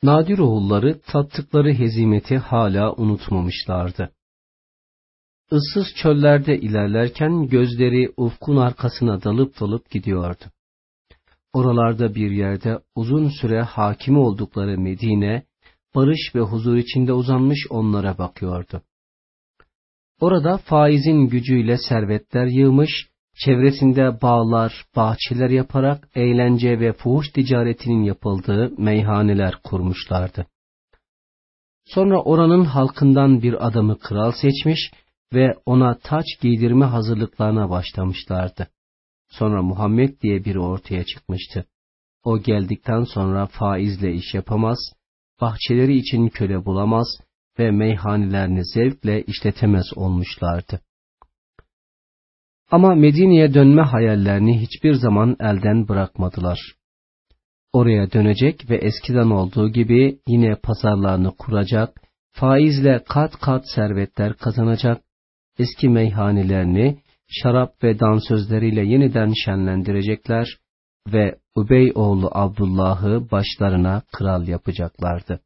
Nadiroğulları tattıkları hezimeti hala unutmamışlardı. Issız çöllerde ilerlerken gözleri ufkun arkasına dalıp gidiyordu. Oralarda bir yerde uzun süre hakimi oldukları Medine, barış ve huzur içinde uzanmış onlara bakıyordu. Orada faizin gücüyle servetler yığmış, çevresinde bağlar, bahçeler yaparak eğlence ve fuhuş ticaretinin yapıldığı meyhaneler kurmuşlardı. Sonra oranın halkından bir adamı kral seçmiş ve ona taç giydirme hazırlıklarına başlamışlardı. Sonra Muhammed diye biri ortaya çıkmıştı. O geldikten sonra faizle iş yapamaz, bahçeleri için köle bulamaz ve meyhanelerini zevkle işletemez olmuşlardı. Ama Medine'ye dönme hayallerini hiçbir zaman elden bırakmadılar. Oraya dönecek ve eskiden olduğu gibi yine pazarlarını kuracak, faizle kat kat servetler kazanacak, eski meyhanelerini şarap ve dansözleriyle yeniden şenlendirecekler ve Ubey oğlu Abdullah'ı başlarına kral yapacaklardı.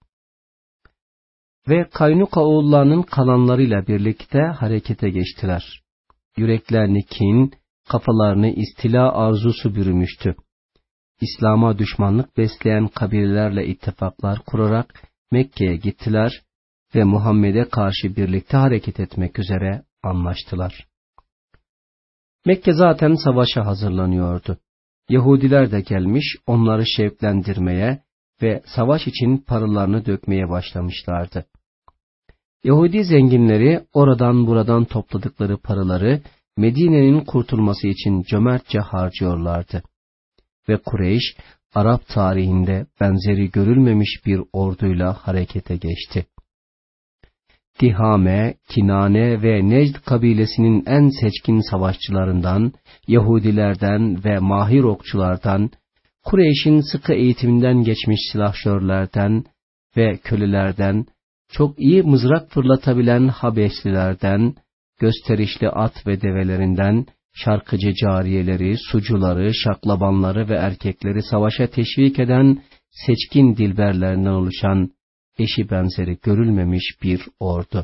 Ve Kaynuka oğullarının kalanlarıyla birlikte harekete geçtiler. Yüreklerini kin, kafalarını istila arzusu bürümüştü. İslam'a düşmanlık besleyen kabilelerle ittifaklar kurarak Mekke'ye gittiler ve Muhammed'e karşı birlikte hareket etmek üzere anlaştılar. Mekke zaten savaşa hazırlanıyordu. Yahudiler de gelmiş onları şevklendirmeye ve savaş için paralarını dökmeye başlamışlardı. Yahudi zenginleri oradan buradan topladıkları paraları Medine'nin kurtulması için cömertçe harcıyorlardı. Ve Kureyş, Arap tarihinde benzeri görülmemiş bir orduyla harekete geçti. Tihame, Kinane ve Necd kabilesinin en seçkin savaşçılarından, Yahudilerden ve mahir okçulardan, Kureyş'in sıkı eğitiminden geçmiş silahşörlerden ve kölelerden, çok iyi mızrak fırlatabilen Habeşlilerden, gösterişli at ve develerinden, şarkıcı cariyeleri, sucuları, şaklabanları ve erkekleri savaşa teşvik eden seçkin dilberlerinden oluşan eşi benzeri görülmemiş bir ordu.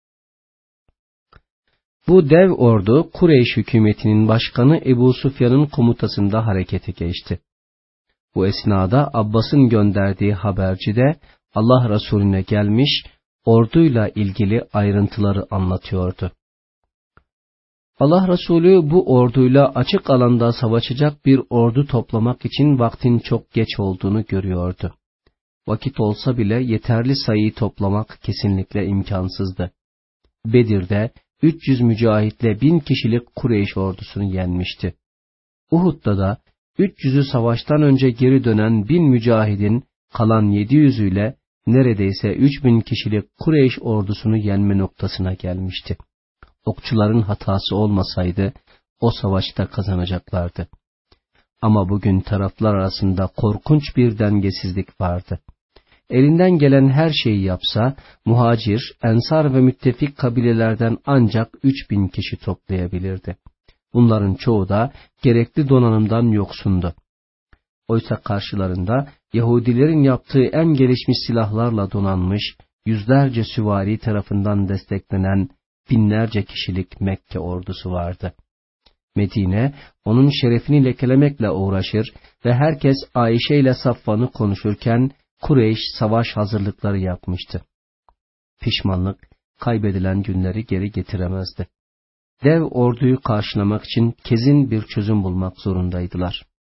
Bu dev ordu Kureyş hükümetinin başkanı Ebu Sufyan'ın komutasında harekete geçti. Bu esnada Abbas'ın gönderdiği haberci de Allah Resulüne gelmiş, orduyla ilgili ayrıntıları anlatıyordu. Allah Resulü bu orduyla açık alanda savaşacak bir ordu toplamak için vaktin çok geç olduğunu görüyordu. Vakit olsa bile yeterli sayıyı toplamak kesinlikle imkansızdı. Bedir'de 300 mücahitle 1000 kişilik Kureyş ordusunu yenmişti. Uhud'da da 300'ü savaştan önce geri dönen 1000 mücahidin kalan 700'üyle neredeyse 3000 kişilik Kureyş ordusunu yenme noktasına gelmişti. Okçuların hatası olmasaydı o savaşta kazanacaklardı. Ama bugün taraflar arasında korkunç bir dengesizlik vardı. Elinden gelen her şeyi yapsa, muhacir, ensar ve müttefik kabilelerden ancak 3000 kişi toplayabilirdi. Bunların çoğu da gerekli donanımdan yoksundu. Oysa karşılarında Yahudilerin yaptığı en gelişmiş silahlarla donanmış, yüzlerce süvari tarafından desteklenen binlerce kişilik Mekke ordusu vardı. Medine, onun şerefini lekelemekle uğraşır ve herkes Ayşe ile Safvan'ı konuşurken, Kureyş savaş hazırlıkları yapmıştı. Pişmanlık, kaybedilen günleri geri getiremezdi. Dev orduyu karşılamak için kesin bir çözüm bulmak zorundaydılar.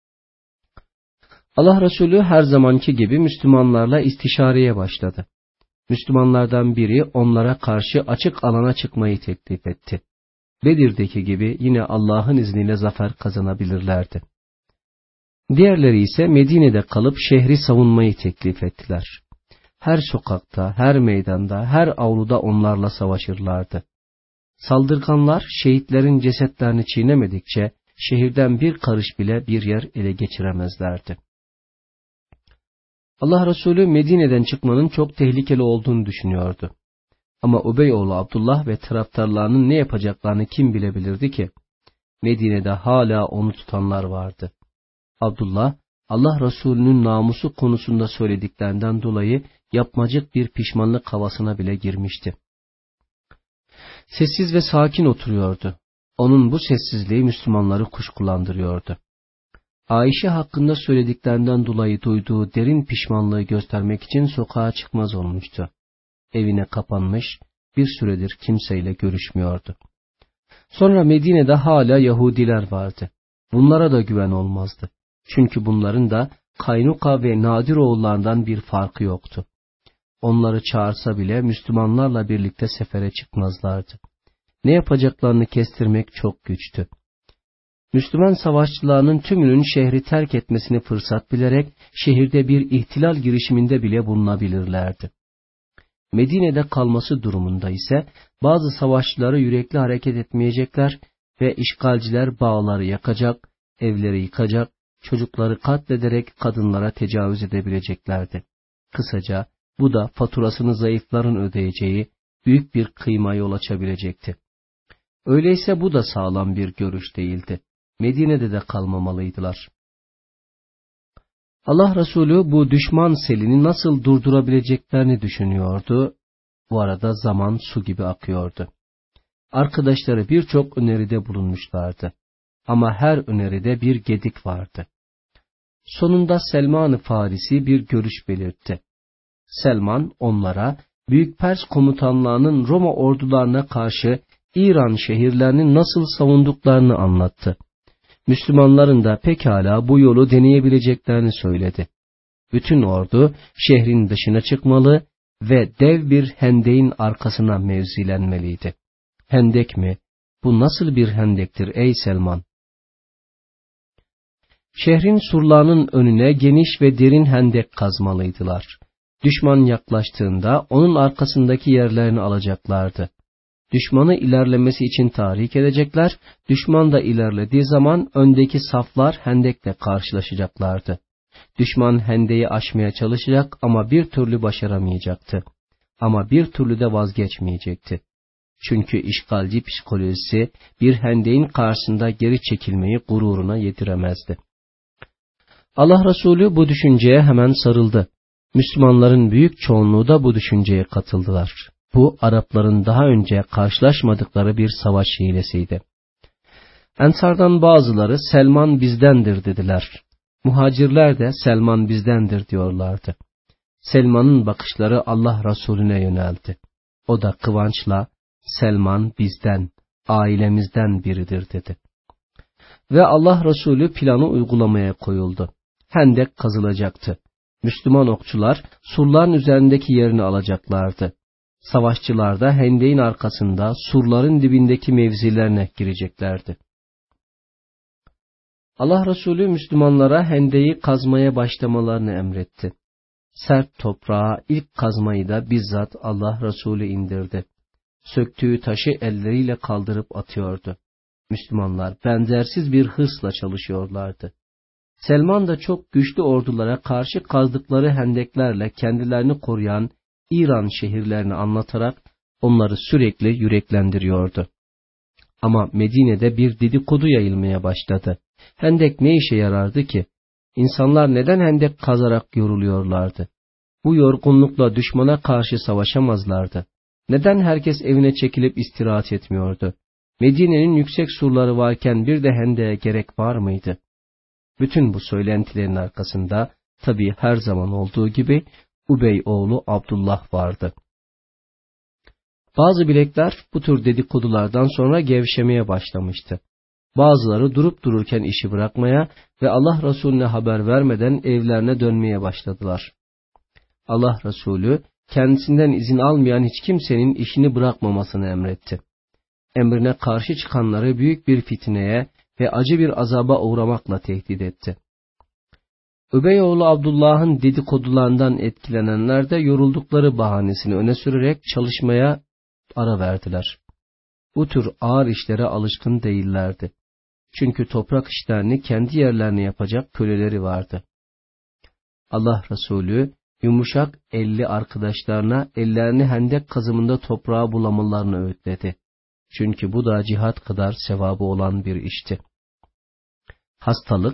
Allah Resulü her zamanki gibi Müslümanlarla istişareye başladı. Müslümanlardan biri onlara karşı açık alana çıkmayı teklif etti. Bedir'deki gibi yine Allah'ın izniyle zafer kazanabilirlerdi. Diğerleri ise Medine'de kalıp şehri savunmayı teklif ettiler. Her sokakta, her meydanda, her avluda onlarla savaşırlardı. Saldırganlar şehitlerin cesetlerini çiğnemedikçe şehirden bir karış bile bir yer ele geçiremezlerdi. Allah Resulü Medine'den çıkmanın çok tehlikeli olduğunu düşünüyordu. Ama Ubey-oğlu Abdullah ve taraftarlarının ne yapacaklarını kim bilebilirdi ki? Medine'de hala onu tutanlar vardı. Abdullah, Allah Resulü'nün namusu konusunda söylediklerinden dolayı yapmacık bir pişmanlık havasına bile girmişti. Sessiz ve sakin oturuyordu. Onun bu sessizliği Müslümanları kuşkulandırıyordu. Ayşe hakkında söylediklerinden dolayı duyduğu derin pişmanlığı göstermek için sokağa çıkmaz olmuştu. Evine kapanmış, bir süredir kimseyle görüşmüyordu. Sonra Medine'de hala Yahudiler vardı. Bunlara da güven olmazdı. Çünkü bunların da Kaynuka ve Nadir oğullarından bir farkı yoktu. Onları çağırsa bile Müslümanlarla birlikte sefere çıkmazlardı. Ne yapacaklarını kestirmek çok güçtü. Müslüman savaşçılarının tümünün şehri terk etmesini fırsat bilerek şehirde bir ihtilal girişiminde bile bulunabilirlerdi. Medine'de kalması durumunda ise bazı savaşçıları yürekli hareket etmeyecekler ve işgalciler bağları yakacak, evleri yıkacak, çocukları katlederek kadınlara tecavüz edebileceklerdi. Kısaca bu da faturasını zayıfların ödeyeceği büyük bir kıyma yol açabilecekti. Öyleyse bu da sağlam bir görüş değildi. Medine'de de kalmamalıydılar. Allah Resulü bu düşman selini nasıl durdurabileceklerini düşünüyordu. Bu arada zaman su gibi akıyordu. Arkadaşları birçok öneride bulunmuşlardı. Ama her öneride bir gedik vardı. Sonunda Selman-ı Farisi bir görüş belirtti. Selman onlara Büyük Pers komutanlığının Roma ordularına karşı İran şehirlerini nasıl savunduklarını anlattı. Müslümanların da pekala bu yolu deneyebileceklerini söyledi. Bütün ordu şehrin dışına çıkmalı ve dev bir hendeğin arkasına mevzilenmeliydi. Hendek mi? Bu nasıl bir hendektir ey Selman? Şehrin surlarının önüne geniş ve derin hendek kazmalıydılar. Düşman yaklaştığında onun arkasındaki yerlerini alacaklardı. Düşmanı ilerlemesi için tahrik edecekler, düşman da ilerlediği zaman öndeki saflar hendekle karşılaşacaklardı. Düşman hendeyi aşmaya çalışacak ama bir türlü başaramayacaktı. Ama bir türlü de vazgeçmeyecekti. Çünkü işgalci psikolojisi bir hendeğin karşısında geri çekilmeyi gururuna yediremezdi. Allah Resulü bu düşünceye hemen sarıldı. Müslümanların büyük çoğunluğu da bu düşünceye katıldılar. Bu Arapların daha önce karşılaşmadıkları bir savaş hilesiydi. Ensardan bazıları Selman bizdendir dediler. Muhacirler de Selman bizdendir diyorlardı. Selman'ın bakışları Allah Resulüne yöneldi. O da kıvançla Selman bizden, ailemizden biridir dedi. Ve Allah Resulü planı uygulamaya koyuldu. Hendek kazılacaktı. Müslüman okçular surların üzerindeki yerini alacaklardı. Savaşçılar da hendeğin arkasında surların dibindeki mevzilerine gireceklerdi. Allah Resulü Müslümanlara hendeyi kazmaya başlamalarını emretti. Sert toprağa ilk kazmayı da bizzat Allah Resulü indirdi. Söktüğü taşı elleriyle kaldırıp atıyordu. Müslümanlar benzersiz bir hırsla çalışıyorlardı. Selman da çok güçlü ordulara karşı kazdıkları hendeklerle kendilerini koruyan İran şehirlerini anlatarak onları sürekli yüreklendiriyordu. Ama Medine'de bir dedikodu yayılmaya başladı. Hendek ne işe yarardı ki? İnsanlar neden hendek kazarak yoruluyorlardı? Bu yorgunlukla düşmana karşı savaşamazlardı. Neden herkes evine çekilip istirahat etmiyordu? Medine'nin yüksek surları varken bir de hendeğe gerek var mıydı? Bütün bu söylentilerin arkasında tabii her zaman olduğu gibi Ubey oğlu Abdullah vardı. Bazı bilekler bu tür dedikodulardan sonra gevşemeye başlamıştı. Bazıları durup dururken işi bırakmaya ve Allah Resulüne haber vermeden evlerine dönmeye başladılar. Allah Resulü kendisinden izin almayan hiç kimsenin işini bırakmamasını emretti. Emrine karşı çıkanları büyük bir fitneye ve acı bir azaba uğramakla tehdit etti. Übey oğlu Abdullah'ın dedikodularından etkilenenler de yoruldukları bahanesini öne sürerek çalışmaya ara verdiler. Bu tür ağır işlere alışkın değillerdi. Çünkü toprak işlerini kendi yerlerine yapacak köleleri vardı. Allah Resulü yumuşak elli arkadaşlarına ellerini hendek kazımında toprağa bulamalarını öğütledi. Çünkü bu da cihat kadar sevabı olan bir işti. Hastalık,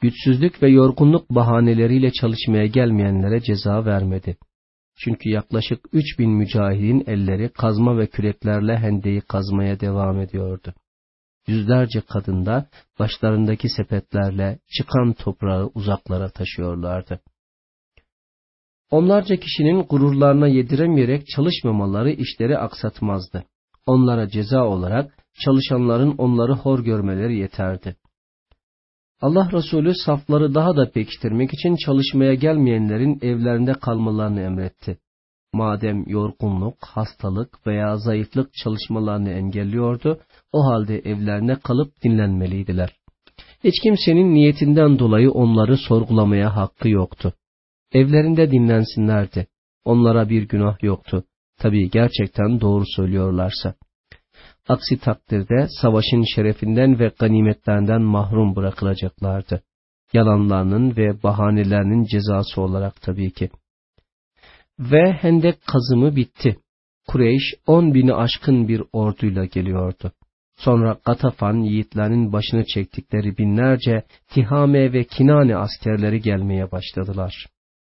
güçsüzlük ve yorgunluk bahaneleriyle çalışmaya gelmeyenlere ceza vermedi. Çünkü yaklaşık 3000 mücahidin elleri kazma ve küreklerle hendeyi kazmaya devam ediyordu. Yüzlerce kadın da başlarındaki sepetlerle çıkan toprağı uzaklara taşıyorlardı. Onlarca kişinin gururlarına yediremeyerek çalışmamaları işleri aksatmazdı. Onlara ceza olarak çalışanların onları hor görmeleri yeterdi. Allah Resulü safları daha da pekiştirmek için çalışmaya gelmeyenlerin evlerinde kalmalarını emretti. Madem yorgunluk, hastalık veya zayıflık çalışmalarını engelliyordu, o halde evlerine kalıp dinlenmeliydiler. Hiç kimsenin niyetinden dolayı onları sorgulamaya hakkı yoktu. Evlerinde dinlensinlerdi. Onlara bir günah yoktu. Tabii gerçekten doğru söylüyorlarsa. Aksi takdirde savaşın şerefinden ve ganimetlerinden mahrum bırakılacaklardı. Yalanlarının ve bahanelerinin cezası olarak tabii ki. Ve hendek kazımı bitti. Kureyş 10.000'i aşkın bir orduyla geliyordu. Sonra Gatafan yiğitlerinin başını çektikleri binlerce Tihame ve Kinane askerleri gelmeye başladılar.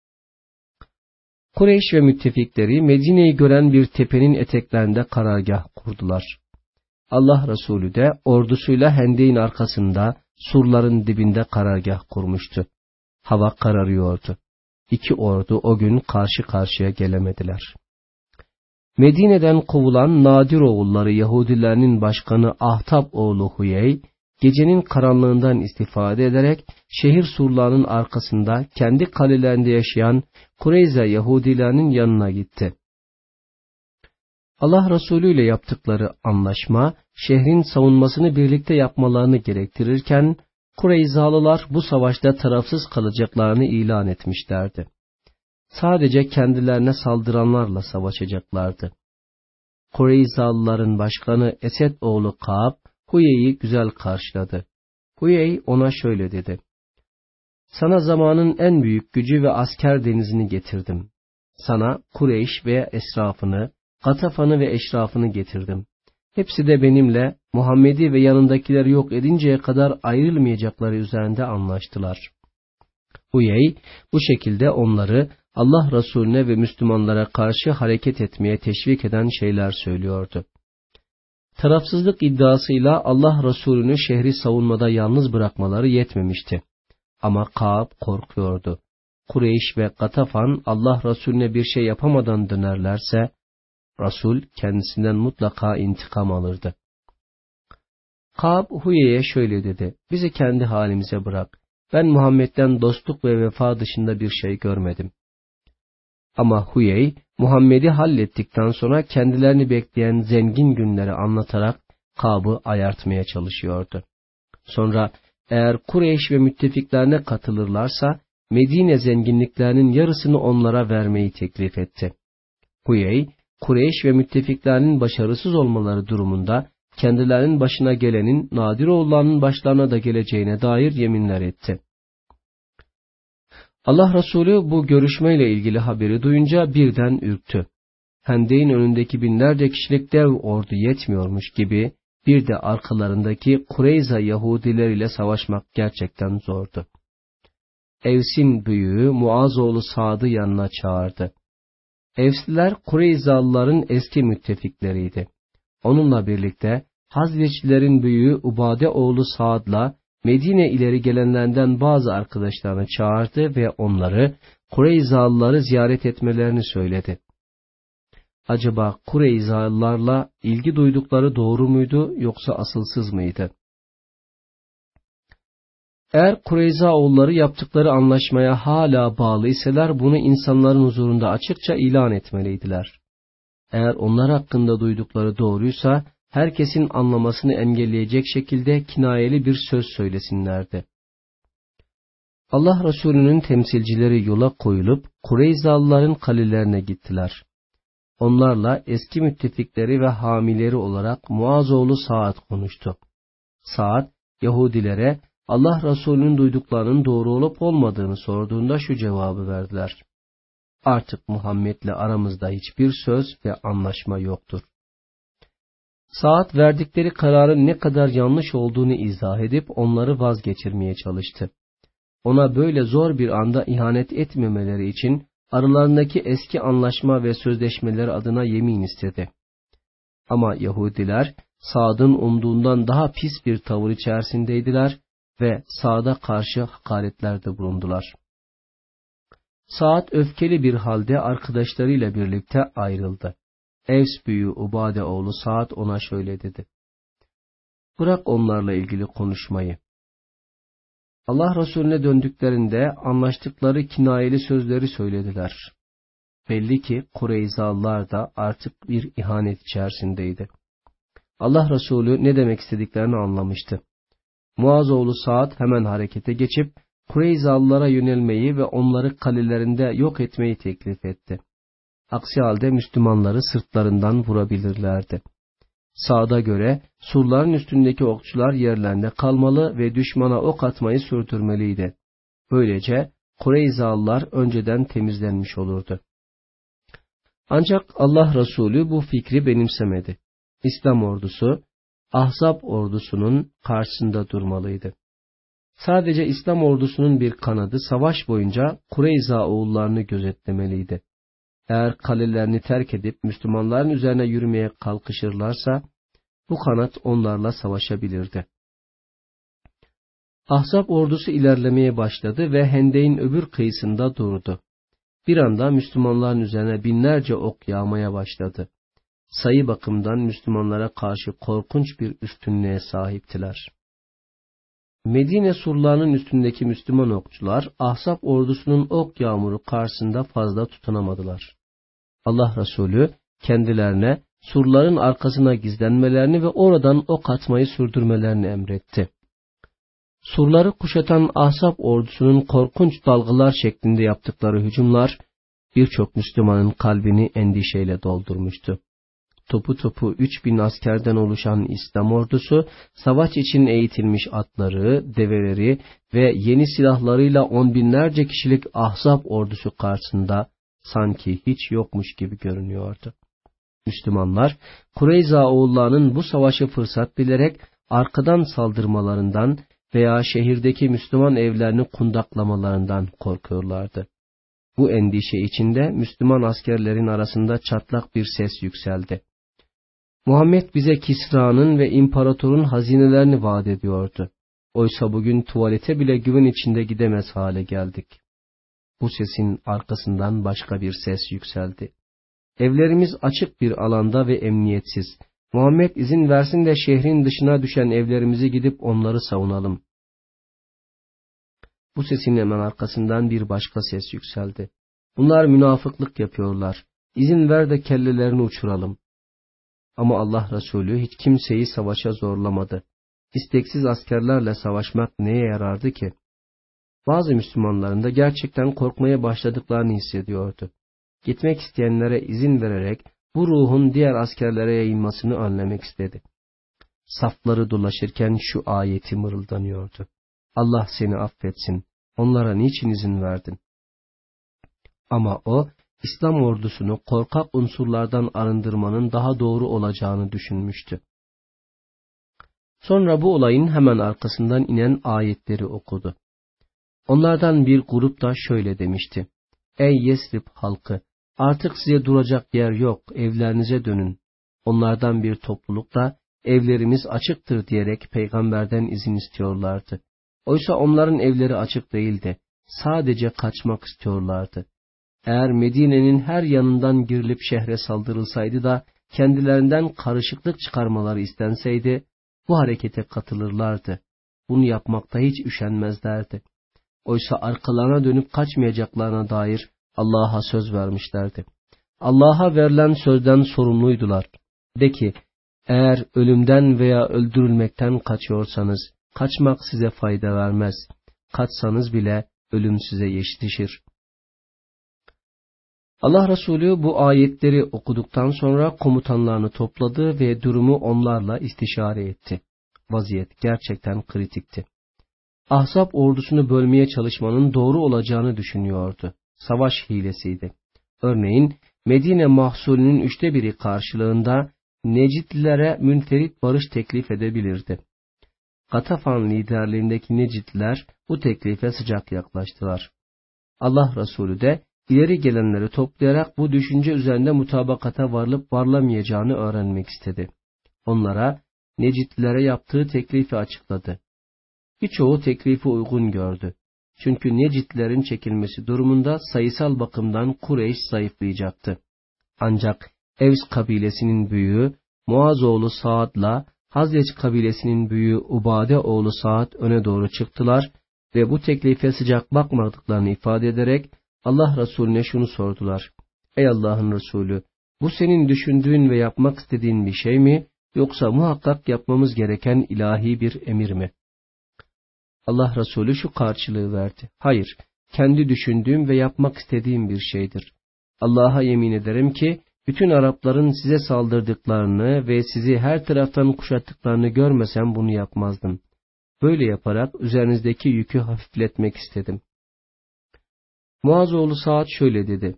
Kureyş ve müttefikleri Medine'yi gören bir tepenin eteklerinde karargah kurdular. Allah Resulü de ordusuyla hendeğin arkasında surların dibinde karargah kurmuştu. Hava kararıyordu. İki ordu o gün karşı karşıya gelemediler. Medine'den kovulan Nadir oğulları Yahudilerinin başkanı Ahtab oğlu Huyey, gecenin karanlığından istifade ederek şehir surlarının arkasında kendi kalelerinde yaşayan Kureyza Yahudilerinin yanına gitti. Allah Resulü ile yaptıkları anlaşma, şehrin savunmasını birlikte yapmalarını gerektirirken, Kureyzalılar bu savaşta tarafsız kalacaklarını ilan etmişlerdi. Sadece kendilerine saldıranlarla savaşacaklardı. Kureyzalıların başkanı Esed oğlu Ka'b, Huyey'i güzel karşıladı. Huyey ona şöyle dedi: "Sana zamanın en büyük gücü ve asker denizini getirdim. Sana Kureyş ve esrafını, Gatafan'ı ve eşrafını getirdim. Hepsi de benimle Muhammed'i ve yanındakileri yok edinceye kadar ayrılmayacakları üzerinde anlaştılar." Huyey bu şekilde onları Allah Resulüne ve Müslümanlara karşı hareket etmeye teşvik eden şeyler söylüyordu. Tarafsızlık iddiasıyla Allah Resulü'nü şehri savunmada yalnız bırakmaları yetmemişti. Ama Ka'b korkuyordu. Kureyş ve Gatafan Allah Resulüne bir şey yapamadan dönerlerse, Resul kendisinden mutlaka intikam alırdı. Ka'b Huyey'e şöyle dedi: "Bizi kendi halimize bırak. Ben Muhammed'den dostluk ve vefa dışında bir şey görmedim." Ama Huyey, Muhammed'i hallettikten sonra kendilerini bekleyen zengin günleri anlatarak Ka'b'ı ayartmaya çalışıyordu. Sonra eğer Kureyş ve müttefiklerine katılırlarsa Medine zenginliklerinin yarısını onlara vermeyi teklif etti. Huyey, Kureyş ve müttefiklerinin başarısız olmaları durumunda kendilerinin başına gelenin Nadiroğullarının başlarına da geleceğine dair yeminler etti. Allah Resulü bu görüşmeyle ilgili haberi duyunca birden ürktü. Hendeğin önündeki binlerce kişilik dev ordu yetmiyormuş gibi bir de arkalarındaki Kureyza Yahudileriyle savaşmak gerçekten zordu. Evs'in büyüğü Muaz oğlu Sa'd'ı yanına çağırdı. Evsliler Kureyzalıların eski müttefikleriydi. Onunla birlikte Hazreçlilerin büyüğü Ubade oğlu Sa'd'la Medine ileri gelenlerden bazı arkadaşlarını çağırdı ve onları Kureyzalıları ziyaret etmelerini söyledi. Acaba Kureyzalılarla ilgi duydukları doğru muydu yoksa asılsız mıydı? Eğer Kureyzaoğulları yaptıkları anlaşmaya hala bağlı iseler bunu insanların huzurunda açıkça ilan etmeliydiler. Eğer onlar hakkında duydukları doğruysa herkesin anlamasını engelleyecek şekilde kinayeli bir söz söylesinlerdi. Allah Resulü'nün temsilcileri yola koyulup Kureyzalıların kalelerine gittiler. Onlarla eski müttefikleri ve hamileri olarak Muaz oğlu Sa'd konuştu. Sa'd, Yahudilere Allah Resulü'nün duyduklarının doğru olup olmadığını sorduğunda şu cevabı verdiler: "Artık Muhammed'le aramızda hiçbir söz ve anlaşma yoktur." Sa'd verdikleri kararın ne kadar yanlış olduğunu izah edip onları vazgeçirmeye çalıştı. ona böyle zor bir anda ihanet etmemeleri için aralarındaki eski anlaşma ve sözleşmeler adına yemin istedi. Ama Yahudiler Sa'd'ın umduğundan daha pis bir tavır içerisindeydiler ve Sa'd'a karşı hakaretlerde bulundular. Sa'd öfkeli bir halde arkadaşlarıyla birlikte ayrıldı. Evs büyüğü Ubade oğlu Sa'd ona şöyle dedi: "Bırak onlarla ilgili konuşmayı. Allah Resulüne döndüklerinde anlaştıkları kinayeli sözleri söylediler. Belli ki Kureyzalılar da artık bir ihanet içerisindeydi." Allah Resulü ne demek istediklerini anlamıştı. Muaz oğlu Sa'd hemen harekete geçip Kureyzalılara yönelmeyi ve onları kalelerinde yok etmeyi teklif etti. Aksi halde Müslümanları sırtlarından vurabilirlerdi. Sa'd'a göre surların üstündeki okçular yerlerinde kalmalı ve düşmana ok atmayı sürdürmeliydi. Böylece Kureyzalılar önceden temizlenmiş olurdu. Ancak Allah Resulü bu fikri benimsemedi. İslam ordusu, Ahzab ordusunun karşısında durmalıydı. Sadece İslam ordusunun bir kanadı savaş boyunca Kureyza oğullarını gözetlemeliydi. Eğer kalelerini terk edip Müslümanların üzerine yürümeye kalkışırlarsa, bu kanat onlarla savaşabilirdi. Ahzab ordusu ilerlemeye başladı ve Hendek'in öbür kıyısında durdu. Bir anda Müslümanların üzerine binlerce ok yağmaya başladı. Sayı bakımından Müslümanlara karşı korkunç bir üstünlüğe sahiptiler. Medine surlarının üstündeki Müslüman okçular, Ahzab ordusunun ok yağmuru karşısında fazla tutunamadılar. Allah Resulü kendilerine surların arkasına gizlenmelerini ve oradan ok atmayı sürdürmelerini emretti. Surları kuşatan Ahzab ordusunun korkunç dalgalar şeklinde yaptıkları hücumlar, birçok Müslümanın kalbini endişeyle doldurmuştu. Topu topu 3000 askerden oluşan İslam ordusu, savaş için eğitilmiş atları, develeri ve yeni silahlarıyla on binlerce kişilik Ahzab ordusu karşısında sanki hiç yokmuş gibi görünüyordu. Müslümanlar, Kureyza oğullarının bu savaşı fırsat bilerek arkadan saldırmalarından veya şehirdeki Müslüman evlerini kundaklamalarından korkuyorlardı. Bu endişe içinde Müslüman askerlerin arasında çatlak bir ses yükseldi. Muhammed bize Kisra'nın ve imparatorun hazinelerini vaat ediyordu. Oysa bugün tuvalete bile güven içinde gidemez hale geldik. Bu sesin arkasından başka bir ses yükseldi. Evlerimiz açık bir alanda ve emniyetsiz. Muhammed izin versin de şehrin dışına düşen evlerimizi gidip onları savunalım. Bu sesin hemen arkasından bir başka ses yükseldi. Bunlar münafıklık yapıyorlar. İzin ver de kellelerini uçuralım. Ama Allah Resulü hiç kimseyi savaşa zorlamadı. İsteksiz askerlerle savaşmak neye yarardı ki? Bazı Müslümanların da gerçekten korkmaya başladıklarını hissediyordu. Gitmek isteyenlere izin vererek bu ruhun diğer askerlere yayılmasını önlemek istedi. Safları dolaşırken şu ayeti mırıldanıyordu: Allah seni affetsin, onlara niçin izin verdin? Ama o, İslam ordusunu korkak unsurlardan arındırmanın daha doğru olacağını düşünmüştü. Sonra bu olayın hemen arkasından inen ayetleri okudu. Onlardan bir grup da şöyle demişti: Ey Yesrib halkı! Artık size duracak yer yok, evlerinize dönün. Onlardan bir topluluk da evlerimiz açıktır diyerek peygamberden izin istiyorlardı. Oysa onların evleri açık değildi, sadece kaçmak istiyorlardı. Eğer Medine'nin her yanından girilip şehre saldırılsaydı da kendilerinden karışıklık çıkarmaları istenseydi, bu harekete katılırlardı. Bunu yapmakta hiç üşenmezlerdi. Oysa arkalarına dönüp kaçmayacaklarına dair Allah'a söz vermişlerdi. Allah'a verilen sözden sorumluydular. De ki, eğer ölümden veya öldürülmekten kaçıyorsanız, kaçmak size fayda vermez. Kaçsanız bile ölüm size yetişir. Allah Resulü bu ayetleri okuduktan sonra komutanlarını topladı ve durumu onlarla istişare etti. Vaziyet gerçekten kritikti. Ahzab ordusunu bölmeye çalışmanın doğru olacağını düşünüyordu. Savaş hilesiydi. Örneğin Medine mahsulünün 1/3 karşılığında Necidlilere münferit barış teklif edebilirdi. Gatafan liderliğindeki Necidliler bu teklife sıcak yaklaştılar. Allah Resulü de ileri gelenleri toplayarak bu düşünce üzerinde mutabakata varılıp varlamayacağını öğrenmek istedi. Onlara Necidlilere yaptığı teklifi açıkladı. Birçoğu teklifi uygun gördü. Çünkü Necidlilerin çekilmesi durumunda sayısal bakımdan Kureyş zayıflayacaktı. Ancak Evs kabilesinin büyüğü Muaz oğlu Saad'la Hazreç kabilesinin büyüğü Ubade oğlu Saad öne doğru çıktılar ve bu teklife sıcak bakmadıklarını ifade ederek Allah Resulüne şunu sordular. Ey Allah'ın Resulü, bu senin düşündüğün ve yapmak istediğin bir şey mi, yoksa muhakkak yapmamız gereken ilahi bir emir mi? Allah Resulü şu karşılığı verdi. Hayır, kendi düşündüğüm ve yapmak istediğim bir şeydir. Allah'a yemin ederim ki, bütün Arapların size saldırdıklarını ve sizi her taraftan kuşattıklarını görmesem bunu yapmazdım. Böyle yaparak üzerinizdeki yükü hafifletmek istedim. Muaz oğlu Saad şöyle dedi.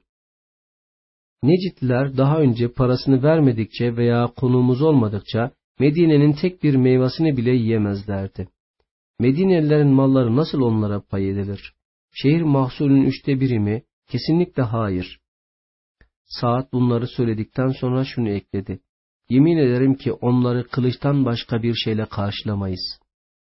Necidliler daha önce parasını vermedikçe veya konuğumuz olmadıkça Medine'nin tek bir meyvasını bile yiyemezlerdi. Medinelilerin malları nasıl onlara pay edilir? Şehir mahsulünün 1/3 mi? Kesinlikle hayır. Saad bunları söyledikten sonra şunu ekledi. Yemin ederim ki onları kılıçtan başka bir şeyle karşılamayız.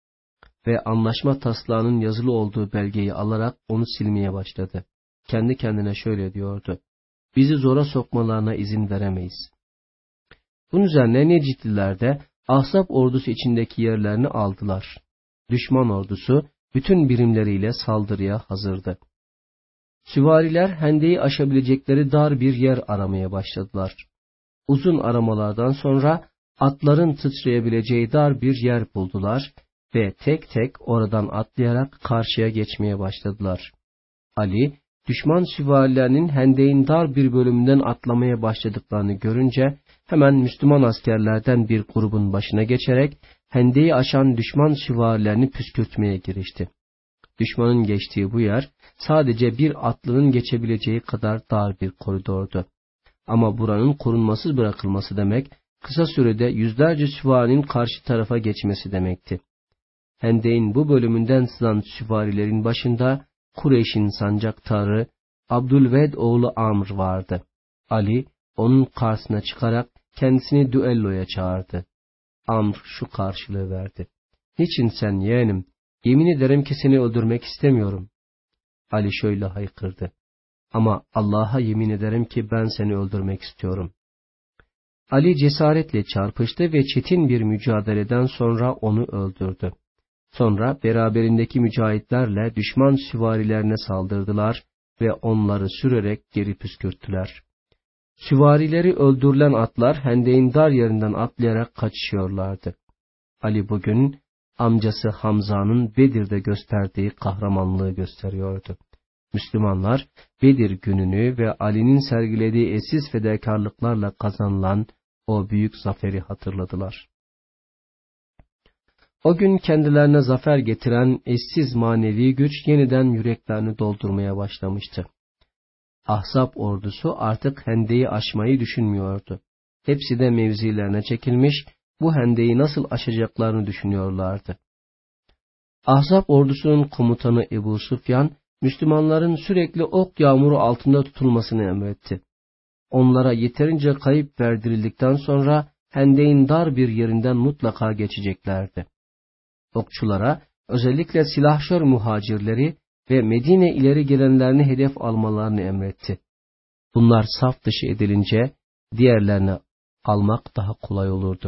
Ve anlaşma taslağının yazılı olduğu belgeyi alarak onu silmeye başladı. Kendi kendine şöyle diyordu. Bizi zora sokmalarına izin veremeyiz. Bunun üzerine Necidliler de Ahzab ordusu içindeki yerlerini aldılar. Düşman ordusu bütün birimleriyle saldırıya hazırdı. Süvariler hendeyi aşabilecekleri dar bir yer aramaya başladılar. Uzun aramalardan sonra atların sıçrayabileceği dar bir yer buldular ve tek tek oradan atlayarak karşıya geçmeye başladılar. Ali, düşman süvarilerinin hendeyin dar bir bölümünden atlamaya başladıklarını görünce hemen Müslüman askerlerden bir grubun başına geçerek hendeyi aşan düşman süvarilerini püskürtmeye girişti. Düşmanın geçtiği bu yer sadece bir atlının geçebileceği kadar dar bir koridordu. Ama buranın korunmasız bırakılması demek, kısa sürede yüzlerce süvarinin karşı tarafa geçmesi demekti. Hendeyin bu bölümünden sızan süvarilerin başında Kureyş'in sancaktarı Abdülved oğlu Amr vardı. Ali onun karşısına çıkarak kendisini düelloya çağırdı. Amr şu karşılığı verdi. Niçin sen yeğenim? Yemin ederim ki seni öldürmek istemiyorum. Ali şöyle haykırdı. Ama Allah'a yemin ederim ki ben seni öldürmek istiyorum. Ali cesaretle çarpıştı ve çetin bir mücadeleden sonra onu öldürdü. Sonra beraberindeki mücahitlerle düşman süvarilerine saldırdılar ve onları sürerek geri püskürttüler. Süvarileri öldürülen atlar hendeyin dar yerinden atlayarak kaçışıyorlardı. Ali bugün amcası Hamza'nın Bedir'de gösterdiği kahramanlığı gösteriyordu. Müslümanlar Bedir gününü ve Ali'nin sergilediği eşsiz fedakarlıklarla kazanılan o büyük zaferi hatırladılar. O gün kendilerine zafer getiren eşsiz manevi güç yeniden yüreklerini doldurmaya başlamıştı. Ahzab ordusu artık hendeyi aşmayı düşünmüyordu. Hepsi de mevzilerine çekilmiş, bu hendeyi nasıl aşacaklarını düşünüyorlardı. Ahzab ordusunun komutanı Ebu Süfyan, Müslümanların sürekli ok yağmuru altında tutulmasını emretti. Onlara yeterince kayıp verdirildikten sonra hendeyin dar bir yerinden mutlaka geçeceklerdi. Okçulara özellikle silahşör muhacirleri ve Medine ileri gelenlerini hedef almalarını emretti. Bunlar saf dışı edilince diğerlerini almak daha kolay olurdu.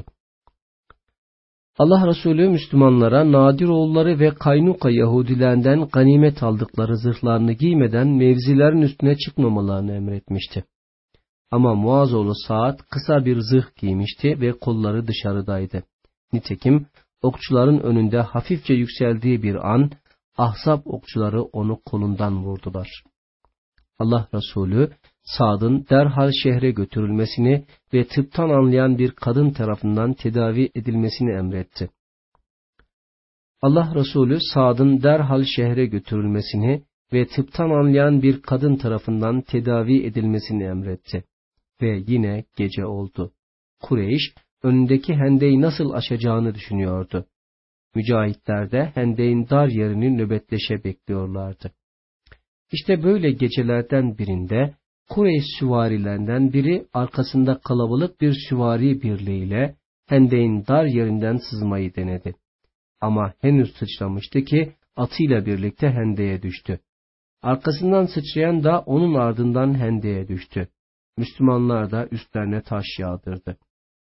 Allah Resulü Müslümanlara Nadiroğulları ve Kaynuka Yahudilerinden ganimet aldıkları zırhlarını giymeden mevzilerin üstüne çıkmamalarını emretmişti. Ama Muaz oğlu Saad kısa bir zırh giymişti ve kolları dışarıdaydı. Nitekim okçuların önünde hafifçe yükseldiği bir an, Ahzab okçuları onu kolundan vurdular. Allah Resulü, Sa'd'ın derhal şehre götürülmesini ve tıptan anlayan bir kadın tarafından tedavi edilmesini emretti. Allah Resulü, Sa'd'ın derhal şehre götürülmesini ve tıptan anlayan bir kadın tarafından tedavi edilmesini emretti. Ve yine gece oldu. Kureyş, önündeki hendeyi nasıl aşacağını düşünüyordu. Mücahitler de Hendek'in dar yerini nöbetleşe bekliyorlardı. İşte böyle gecelerden birinde Kureyş süvarilerinden biri arkasında kalabalık bir süvari birliğiyle Hendek'in dar yerinden sızmayı denedi. Ama henüz sıçramıştı ki atıyla birlikte Hendek'e düştü. Arkasından sıçrayan da onun ardından Hendek'e düştü. Müslümanlar da üstlerine taş yağdırdı.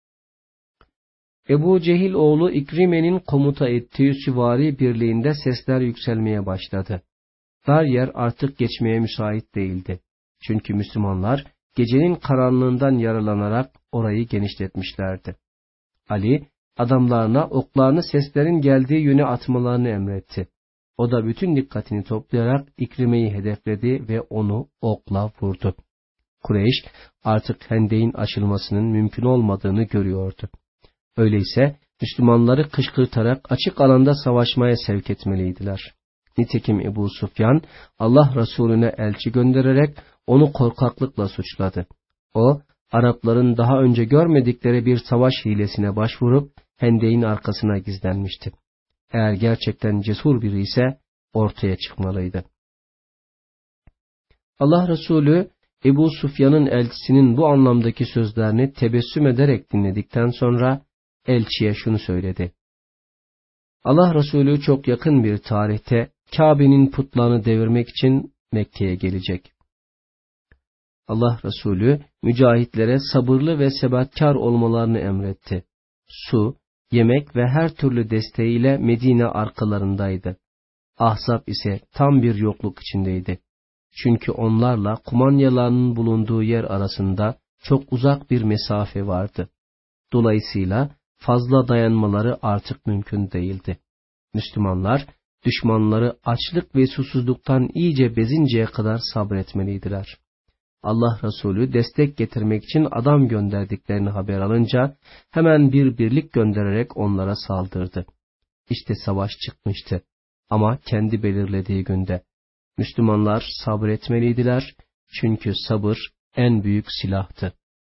Ebu Cehil oğlu İkrime'nin komuta ettiği süvari birliğinde sesler yükselmeye başladı. Dar yer artık geçmeye müsait değildi. Çünkü Müslümanlar gecenin karanlığından yaralanarak orayı genişletmişlerdi. Ali adamlarına oklarını seslerin geldiği yöne atmalarını emretti. O da bütün dikkatini toplayarak İkrime'yi hedefledi ve onu okla vurdu. Kureyş artık Hendek'in açılmasının mümkün olmadığını görüyordu. Öyleyse Müslümanları kışkırtarak açık alanda savaşmaya sevk etmeliydiler. Nitekim Ebu Sufyan Allah Resulüne elçi göndererek onu korkaklıkla suçladı. O, Arapların daha önce görmedikleri bir savaş hilesine başvurup Hendek'in arkasına gizlenmişti. Eğer gerçekten cesur biri ise ortaya çıkmalıydı. Allah Resulü Ebu Sufyan'ın elçisinin bu anlamdaki sözlerini tebessüm ederek dinledikten sonra elçiye şunu söyledi. Allah Resulü çok yakın bir tarihte Kabe'nin putlarını devirmek için Mekke'ye gelecek. Allah Resulü mücahitlere sabırlı ve sebatkar olmalarını emretti. Su, yemek ve her türlü desteğiyle Medine arkalarındaydı. Ahzab ise tam bir yokluk içindeydi. Çünkü onlarla kumanyalarının bulunduğu yer arasında çok uzak bir mesafe vardı. Dolayısıyla fazla dayanmaları artık mümkün değildi. Müslümanlar, düşmanları açlık ve susuzluktan iyice bezinceye kadar sabretmeliydiler. Allah Resulü destek getirmek için adam gönderdiklerini haber alınca hemen bir birlik göndererek onlara saldırdı. İşte savaş çıkmıştı ama kendi belirlediği günde. Müslümanlar sabretmeliydiler çünkü sabır en büyük silahtı.